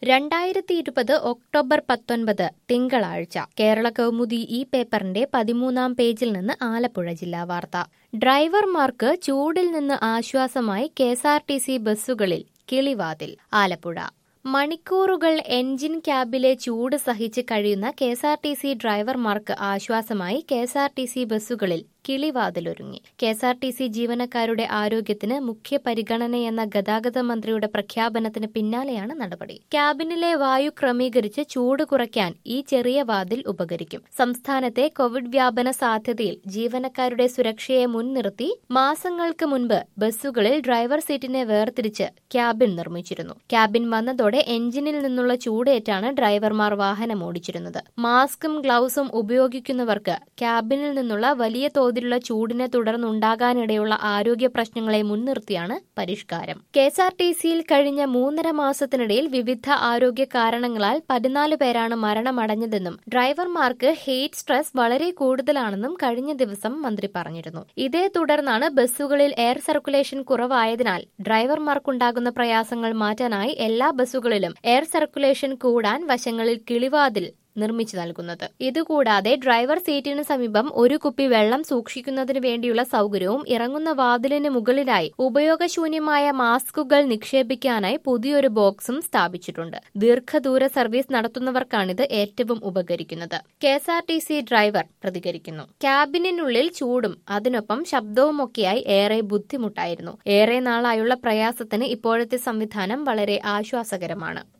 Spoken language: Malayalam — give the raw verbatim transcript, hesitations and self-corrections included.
രണ്ടായിരത്തി ഇരുപത് ഒക്ടോബർ പത്തൊൻപത് തിങ്കളാഴ്ച കേരള കൗമുദി ഈ പേപ്പറിന്റെ പതിമൂന്നാം പേജിൽ നിന്ന് ആലപ്പുഴ ജില്ലാ വാർത്ത. ഡ്രൈവർമാർക്ക് ചൂടിൽ നിന്ന് ആശ്വാസമായി K S R T C ബസ്സുകളിൽ കിളിവാതിൽ. ആലപ്പുഴ മണിക്കൂറുകൾ എൻജിൻ ക്യാബിലെ ചൂട് സഹിച്ച് കഴിയുന്ന K S R T C ഡ്രൈവർമാർക്ക് ആശ്വാസമായി K S R T C ബസ്സുകളിൽ കിളിവാതിലൊരുങ്ങി. K S R T C ജീവനക്കാരുടെ ആരോഗ്യത്തിന് മുഖ്യ പരിഗണനയെന്ന ഗതാഗത മന്ത്രിയുടെ പ്രഖ്യാപനത്തിന് പിന്നാലെയാണ് നടപടി. ക്യാബിനിലെ വായു ക്രമീകരിച്ച് ചൂട് കുറയ്ക്കാൻ ഈ ചെറിയ വാതിൽ ഉപകരിക്കും. സംസ്ഥാനത്തെ കോവിഡ് വ്യാപന സാധ്യതയിൽ ജീവനക്കാരുടെ സുരക്ഷയെ മുൻനിർത്തി മാസങ്ങൾക്ക് മുൻപ് ബസ്സുകളിൽ ഡ്രൈവർ സീറ്റിനെ വേർതിരിച്ച് ക്യാബിൻ നിർമ്മിച്ചിരുന്നു. ക്യാബിൻ വന്നതോടെ എഞ്ചിനിൽ നിന്നുള്ള ചൂടേറ്റാണ് ഡ്രൈവർമാർ വാഹനം ഓടിച്ചിരുന്നത്. മാസ്കും ഗ്ലൌസും ഉപയോഗിക്കുന്നവർക്ക് ക്യാബിനിൽ നിന്നുള്ള വലിയ തോതിലുള്ള ചൂടിനെ തുടർന്നുണ്ടാകാനിടയുള്ള ആരോഗ്യ പ്രശ്നങ്ങളെ മുൻനിർത്തിയാണ് പരിഷ്കാരം. കെ എസ് ആർ ടി സിയിൽ കഴിഞ്ഞ മൂന്നര മാസത്തിനിടയിൽ വിവിധ ആരോഗ്യ കാരണങ്ങളാൽ പതിനാല് പേരാണ് മരണമടഞ്ഞതെന്നും ഡ്രൈവർമാർക്ക് ഹീറ്റ് സ്ട്രെസ് വളരെ കൂടുതലാണെന്നും കഴിഞ്ഞ ദിവസം മന്ത്രി പറഞ്ഞിരുന്നു. ഇതേ തുടർന്നാണ് ബസ്സുകളിൽ എയർ സർക്കുലേഷൻ കുറവായതിനാൽ ഡ്രൈവർമാർക്കുണ്ടാകുന്ന പ്രയാസങ്ങൾ മാറ്റാനായി എല്ലാ ബസ്സുകളിലും എയർ സർക്കുലേഷൻ കൂടാൻ വശങ്ങളിൽ കിളിവാതിൽ നിർമ്മിച്ചു നൽകുന്നത്. ഇതുകൂടാതെ ഡ്രൈവർ സീറ്റിന് സമീപം ഒരു കുപ്പി വെള്ളം സൂക്ഷിക്കുന്നതിന് വേണ്ടിയുള്ള സൗകര്യവും ഇറങ്ങുന്ന വാതിലിന് മുകളിലായി ഉപയോഗശൂന്യമായ മാസ്കുകൾ നിക്ഷേപിക്കാനായി പുതിയൊരു ബോക്സും സ്ഥാപിച്ചിട്ടുണ്ട്. ദീർഘദൂര സർവീസ് നടത്തുന്നവർക്കാണിത് ഏറ്റവും ഉപകരിക്കുന്നത്. K S R T C driver പ്രതികരിക്കുന്നു. ക്യാബിനുള്ളിൽ ചൂടും അതിനൊപ്പം ശബ്ദവുമൊക്കെയായി ഏറെ ബുദ്ധിമുട്ടായിരുന്നു. ഏറെ നാളായുള്ള പ്രയാസത്തിന് ഇപ്പോഴത്തെ സംവിധാനം വളരെ ആശ്വാസകരമാണ്.